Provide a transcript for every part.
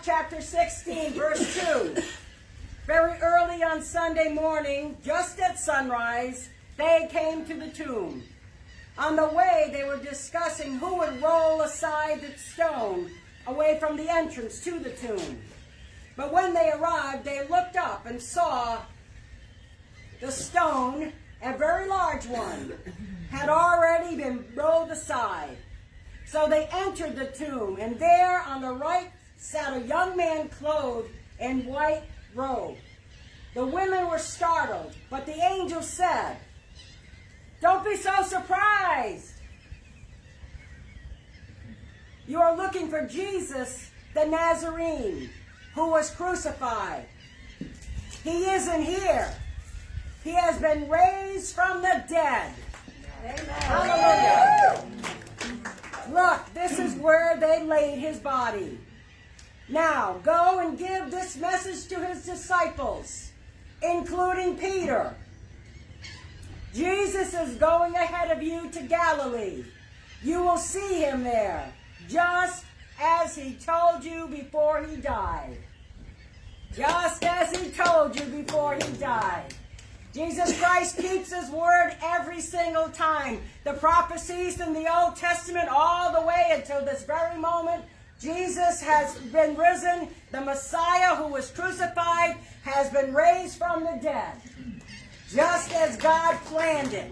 chapter 16, verse 2. Very early on Sunday morning, just at sunrise, they came to the tomb. On the way, they were discussing who would roll aside the stone away from the entrance to the tomb. But when they arrived, they looked up and saw the stone, a very large one, had already been rolled aside. So they entered the tomb, and there on the right sat a young man clothed in white robe. The women were startled, but the angel said, "Don't be so surprised. You are looking for Jesus, the Nazarene, who was crucified. He isn't here. He has been raised from the dead." Amen. Hallelujah. Look, this is where they laid his body. Now, go and give this message to his disciples, including Peter. Jesus is going ahead of you to Galilee. You will see him there, just as he told you before he died. Just as he told you before he died. Jesus Christ keeps his word every single time. The prophecies in the Old Testament all the way until this very moment, Jesus has been risen. The Messiah who was crucified has been raised from the dead. Just as God planned it.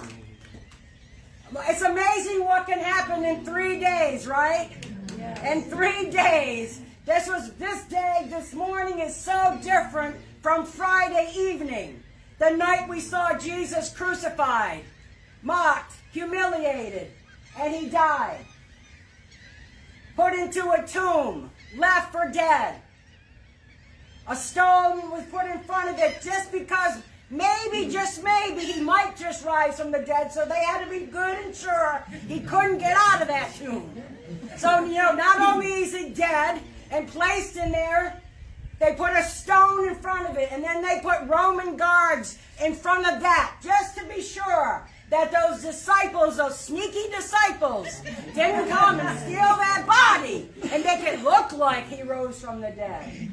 It's amazing what can happen in 3 days, right? Yes. In 3 days. This morning is so different from Friday evening. The night we saw Jesus crucified, mocked, humiliated, and he died. Put into a tomb, left for dead. A stone was put in front of it just because maybe, just maybe, he might just rise from the dead, so they had to be good and sure he couldn't get out of that tomb. So, not only is he dead and placed in there, they put a stone in front of it, and then they put Roman guards in front of that, just to be sure that those disciples, those sneaky disciples, didn't come and steal that body and make it look like he rose from the dead.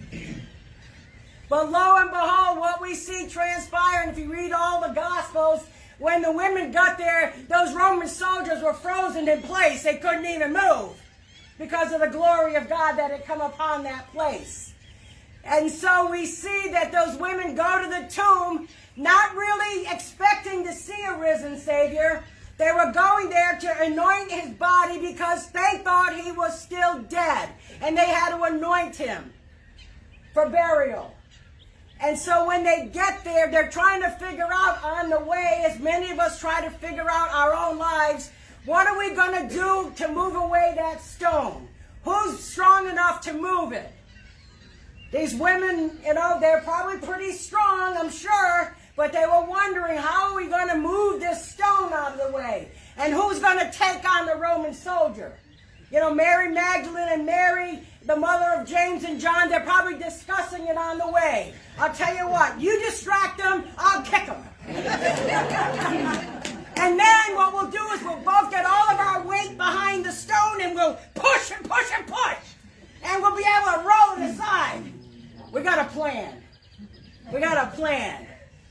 But lo and behold, what we see transpire, and if you read all the Gospels, when the women got there, those Roman soldiers were frozen in place. They couldn't even move because of the glory of God that had come upon that place. And so we see that those women go to the tomb, not really expecting to see a risen Savior. They were going there to anoint his body because they thought he was still dead. And they had to anoint him for burial. And so when they get there, they're trying to figure out on the way, as many of us try to figure out our own lives, what are we going to do to move away that stone? Who's strong enough to move it? These women, they're probably pretty strong, I'm sure, but they were wondering, how are we going to move this stone out of the way? And who's going to take on the Roman soldier? Mary Magdalene and Mary, the mother of James and John, they're probably discussing it on the way. I'll tell you what, you distract them, I'll kick them. And then what we'll do is we'll both get all of our weight behind the stone and we'll push and push and push. And we'll be able to roll it aside. We got a plan. We got a plan.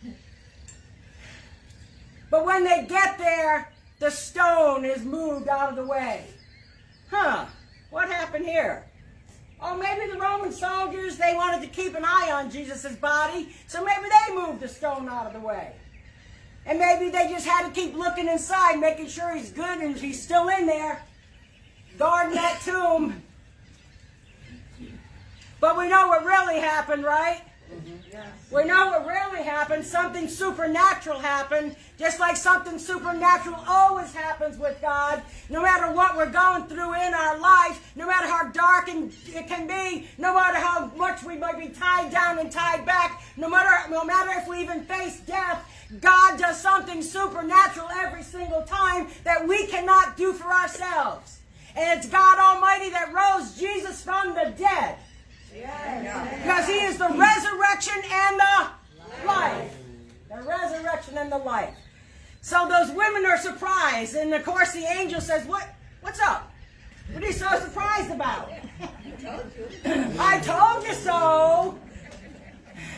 But when they get there, the stone is moved out of the way. What happened here? Oh, maybe the Roman soldiers, they wanted to keep an eye on Jesus' body, so maybe they moved the stone out of the way. And maybe they just had to keep looking inside, making sure he's good and he's still in there, guarding that tomb. But we know what really happened, right? Yes. We know what really happened. Something supernatural happened, just like something supernatural always happens with God. No matter what we're going through in our life, no matter how dark it can be, no matter how much we might be tied down and tied back, no matter if we even face death, God does something supernatural every single time that we cannot do for ourselves. And it's God Almighty that rose Jesus from the dead. Because he is the resurrection and the life. The resurrection and the life. So those women are surprised. And of course the angel says, what's up? What are you so surprised about? I told you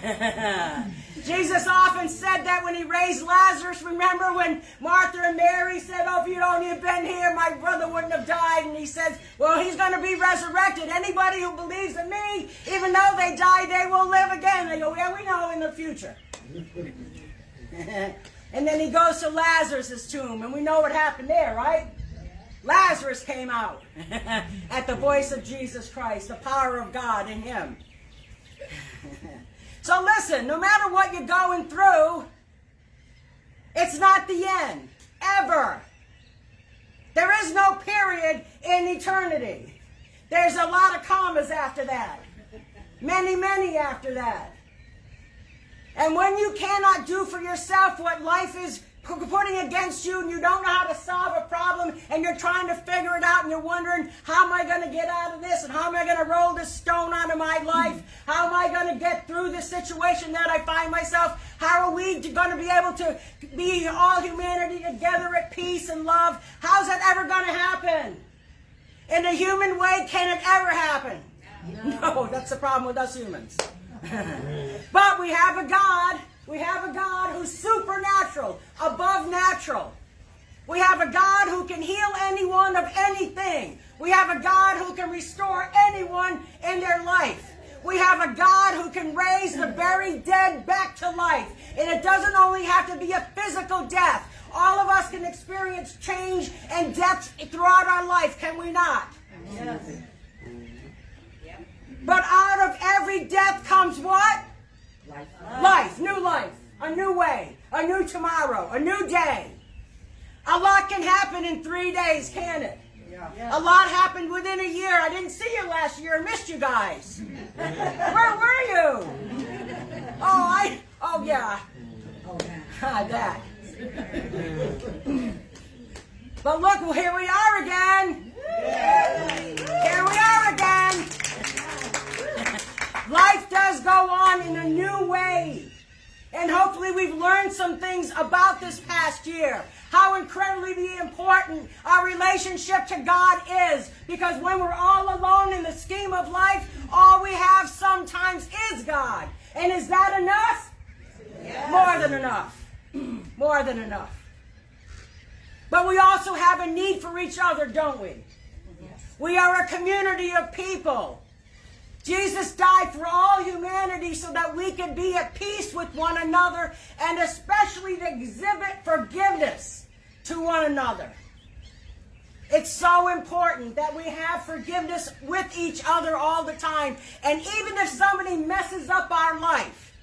Jesus often said that when he raised Lazarus. Remember when Martha and Mary said, oh, if you'd only have been here, my brother wouldn't have died. And he says, well, he's going to be resurrected. Anybody who believes in me, even though they die, they will live again. They go, yeah, we know in the future. And then he goes to Lazarus' tomb, and we know what happened there, right? Lazarus came out at the voice of Jesus Christ, the power of God in him. So listen, no matter what you're going through, it's not the end, ever. There is no period in eternity. There's a lot of commas after that. Many, many after that. And when you cannot do for yourself what life is putting against you, and you don't know how to solve a problem, and you're trying to figure it out, and you're wondering, how am I going to get out of this, and how am I going to roll this stone out of my life? How am I going to get through this situation that I find myself? How are we going to be able to be all humanity together at peace and love? How's that ever going to happen? In a human way, can it ever happen? No, that's the problem with us humans. But we have a God. We have a God who's supernatural, above natural. We have a God who can heal anyone of anything. We have a God who can restore anyone in their life. We have a God who can raise the very dead back to life. And it doesn't only have to be a physical death. All of us can experience change and death throughout our life, can we not? Yes. But out of every death comes what? Life. Life, new life, a new way, a new tomorrow, a new day. A lot can happen in 3 days, can it? Yeah. A lot happened within a year. I didn't see you last year. I missed you guys. Where were you? Oh yeah. That. But look, here we are again. Here we are again. Life does go on in a new way. And hopefully we've learned some things about this past year. How incredibly important our relationship to God is. Because when we're all alone in the scheme of life, all we have sometimes is God. And is that enough? Yes. More than enough. More than enough. But we also have a need for each other, don't we? Yes. We are a community of people. Jesus died for all humanity so that we could be at peace with one another, and especially to exhibit forgiveness to one another. It's so important that we have forgiveness with each other all the time. And even if somebody messes up our life,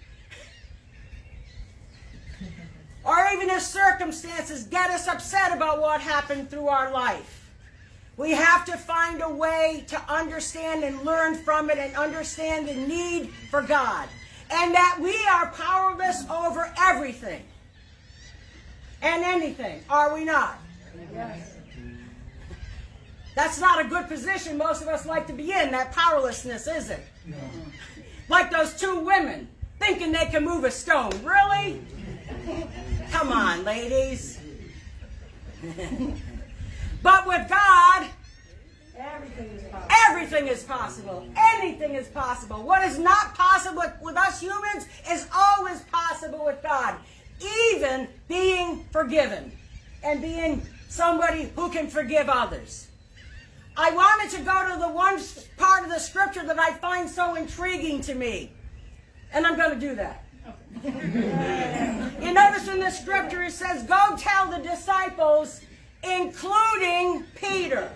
or even if circumstances get us upset about what happened through our life, we have to find a way to understand and learn from it and understand the need for God. And that we are powerless over everything and anything, are we not? Yes. That's not a good position most of us like to be in, that powerlessness, is it? No. Like those two women thinking they can move a stone. Really? Come on, ladies. But with God, everything is possible. Anything is possible. What is not possible with us humans is always possible with God. Even being forgiven and being somebody who can forgive others. I wanted to go to the one part of the scripture that I find so intriguing to me. And I'm going to do that. You notice in the scripture it says, go tell the disciples, including Peter.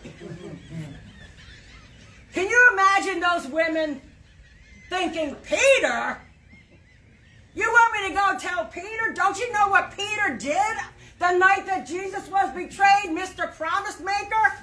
Can you imagine those women thinking, Peter? You want me to go tell Peter? Don't you know what Peter did the night that Jesus was betrayed, Mr. Promise Maker?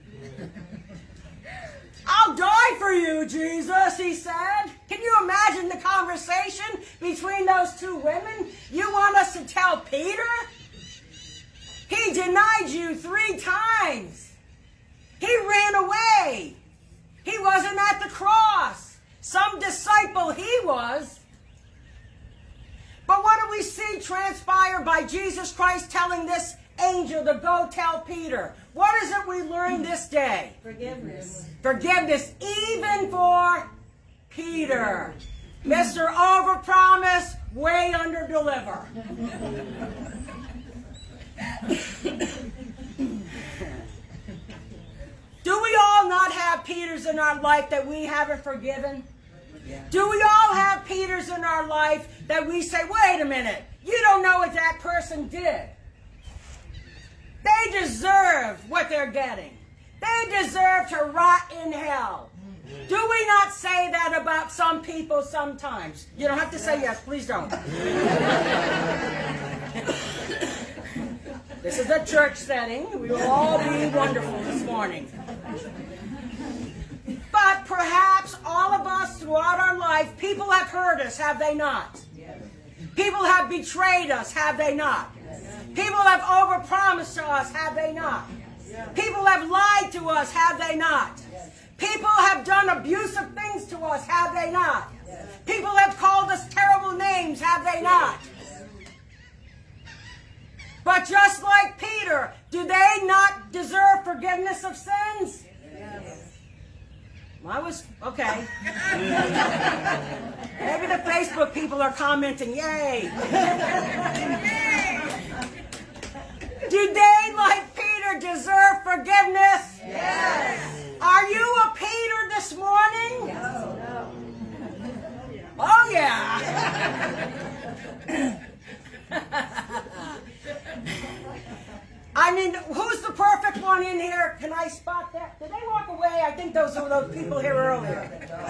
I'll die for you, Jesus, he said. Can you imagine the conversation between those two women? You want us to tell Peter? He denied you 3 times. He ran away. He wasn't at the cross. Some disciple he was. But what do we see transpire by Jesus Christ telling this angel to go tell Peter? What is it we learn this day? Forgiveness. Forgiveness, even for Peter. Mr. Overpromise, way underdeliver. Do we all not have Peters in our life that we haven't forgiven? Yeah. Do we all have Peters in our life that we say, wait a minute, you don't know what that person did. They deserve what they're getting. They deserve to rot in hell. Do we not say that about some people sometimes? You don't have to say yes, please don't. This is a church setting. We will all be wonderful this morning. But perhaps all of us throughout our life, people have hurt us, have they not? People have betrayed us, have they not? People have overpromised to us, have they not? People have lied to us, have they not? People have done abusive things to us, have they not? People have called us terrible names, have they not? But just like Peter, do they not deserve forgiveness of sins? I was, okay. Maybe the Facebook people are commenting, yay. Do they, like Peter, deserve forgiveness? Yes. Are you a Peter this morning? No. Oh, yeah. I mean, who's the perfect one in here? Can I spot that? Did they walk away? I think those were those people here earlier.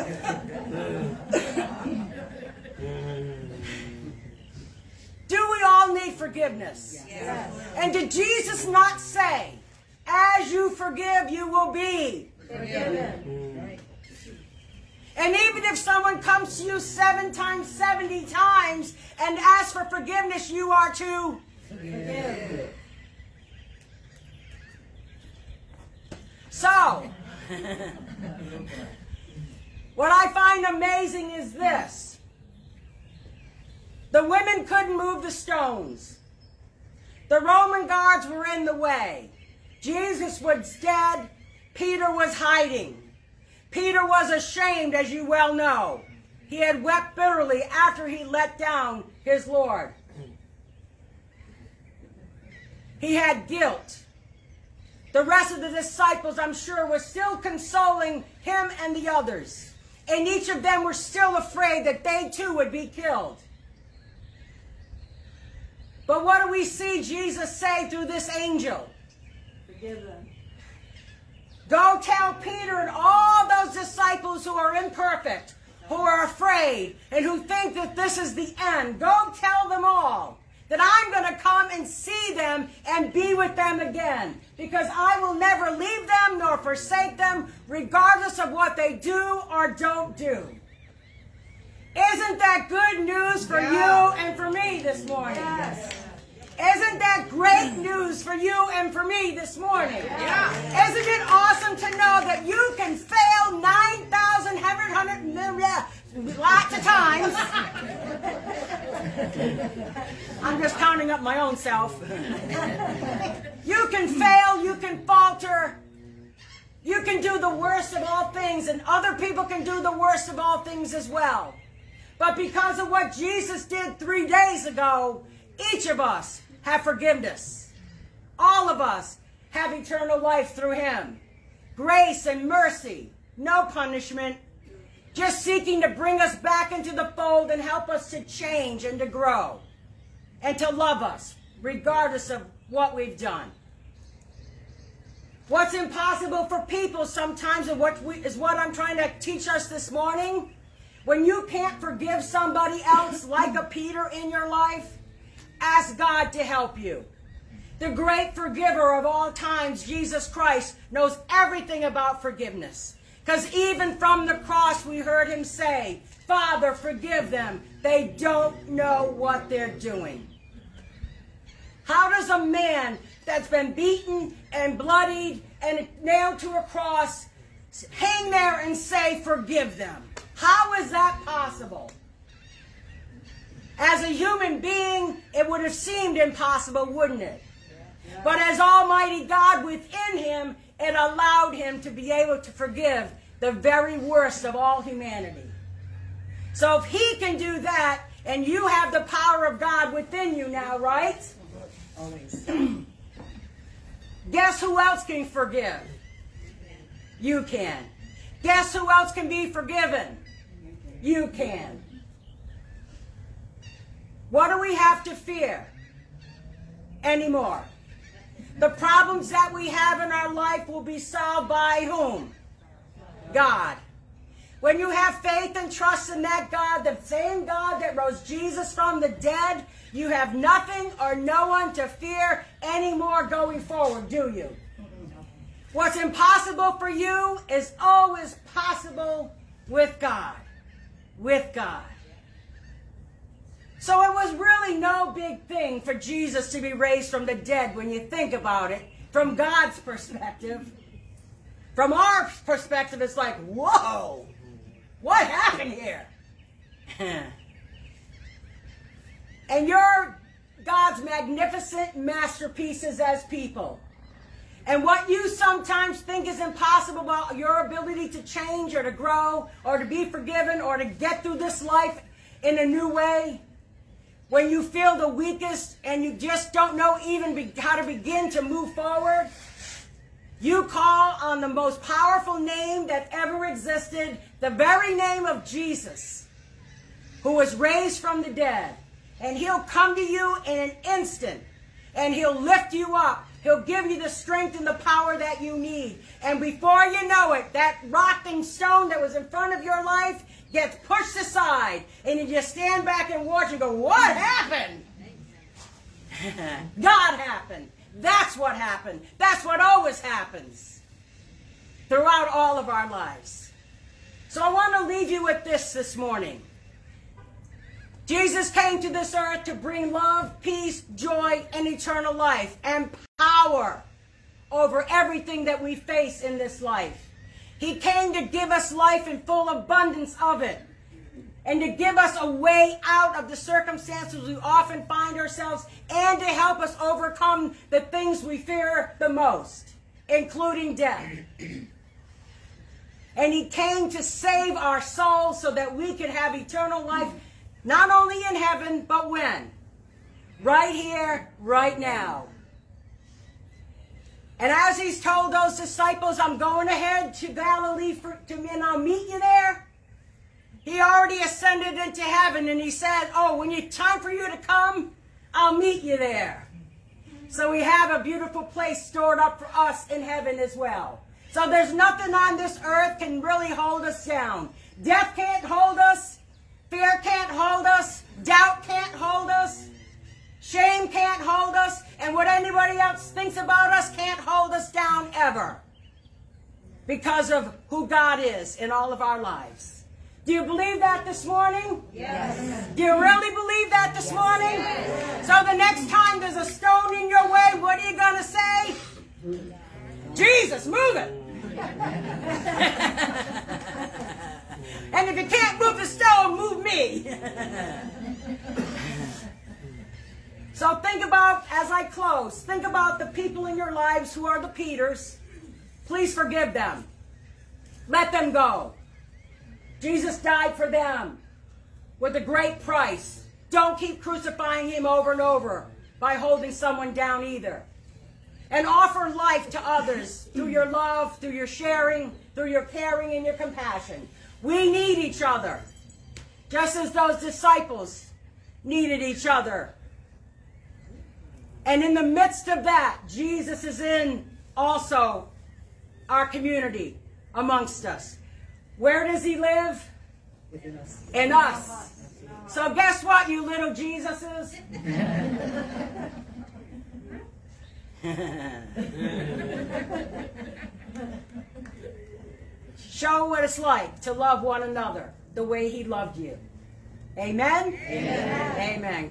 Do we all need forgiveness? Yes. And did Jesus not say, as you forgive, you will be forgiven? And even if someone comes to you 7 times, 70 times and asks for forgiveness, you are to forgive. So, what I find amazing is this. The women couldn't move the stones. The Roman guards were in the way. Jesus was dead. Peter was hiding. Peter was ashamed, as you well know. He had wept bitterly after he let down his Lord. He had guilt. The rest of the disciples, I'm sure, were still consoling him and the others. And each of them were still afraid that they too would be killed. But what do we see Jesus say through this angel? Forgive them. Go tell Peter and all those disciples who are imperfect, who are afraid, and who think that this is the end. Go tell them all that I'm going to come and see them and be with them again. Because I will never leave them nor forsake them, regardless of what they do or don't do. Isn't that good news for you and for me this morning? Yes. Isn't that great news for you and for me this morning? Yeah. Isn't it awesome to know that you can fail 9,000 lots of times? I'm just counting up my own self. You can fail, you can falter, you can do the worst of all things, and other people can do the worst of all things as well. But because of what Jesus did 3 days ago, each of us have forgiveness. All of us have eternal life through him. Grace and mercy, no punishment, just seeking to bring us back into the fold and help us to change and to grow and to love us regardless of what we've done. What's impossible for people sometimes is what I'm trying to teach us this morning. When you can't forgive somebody else like a Peter in your life, ask God to help you. The great forgiver of all times, Jesus Christ, knows everything about forgiveness. Because even from the cross we heard him say, Father, forgive them. They don't know what they're doing. How does a man that's been beaten and bloodied and nailed to a cross hang there and say, forgive them? How is that possible? As a human being, it would have seemed impossible, wouldn't it? Yeah. But as Almighty God within him, it allowed him to be able to forgive the very worst of all humanity. So if he can do that, and you have the power of God within you now, right? Always. Guess who else can forgive? You can. Guess who else can be forgiven? You can. What do we have to fear anymore? The problems that we have in our life will be solved by whom? God. When you have faith and trust in that God, the same God that rose Jesus from the dead, you have nothing or no one to fear anymore going forward, do you? What's impossible for you is always possible with God. With God. So it was really no big thing for Jesus to be raised from the dead when you think about it, from God's perspective. From our perspective, it's like, whoa, what happened here? And you're God's magnificent masterpieces as people. And what you sometimes think is impossible about your ability to change or to grow or to be forgiven or to get through this life in a new way, when you feel the weakest and you just don't know even how to begin to move forward, you call on the most powerful name that ever existed, the very name of Jesus, who was raised from the dead. And he'll come to you in an instant, and he'll lift you up. He'll give you the strength and the power that you need. And before you know it, that rocking stone that was in front of your life gets pushed aside. And you just stand back and watch and go, what happened? God happened. That's what happened. That's what always happens throughout all of our lives. So I want to leave you with this morning. Jesus came to this earth to bring love, peace, joy, and eternal life, and power over everything that we face in this life. He came to give us life in full abundance of it, and to give us a way out of the circumstances we often find ourselves, and to help us overcome the things we fear the most, including death. And he came to save our souls so that we could have eternal life, not only in heaven, but when? Right here, right now. And as he's told those disciples, I'm going ahead to Galilee and I'll meet you there. He already ascended into heaven, and he said, oh, when it's time for you to come, I'll meet you there. So we have a beautiful place stored up for us in heaven as well. So there's nothing on this earth can really hold us down. Death can't hold us. Fear can't hold us. Doubt can't hold us. Shame can't hold us. And what anybody else thinks about us can't hold us down ever. Because of who God is in all of our lives. Do you believe that this morning? Yes. Do you really believe that this morning? Yes. So the next time there's a stone in your way, what are you going to say? Jesus, move it. And if you can't move the stone, move me. So think about, as I close, think about the people in your lives who are the Peters. Please forgive them. Let them go. Jesus died for them with a great price. Don't keep crucifying him over and over by holding someone down either. And offer life to others through your love, through your sharing, through your caring and your compassion. We need each other, just as those disciples needed each other. And in the midst of that, Jesus is in also our community amongst us. Where does he live? Within us. In us. So guess what, you little Jesuses? Show what it's like to love one another the way he loved you. Amen? Amen. Amen.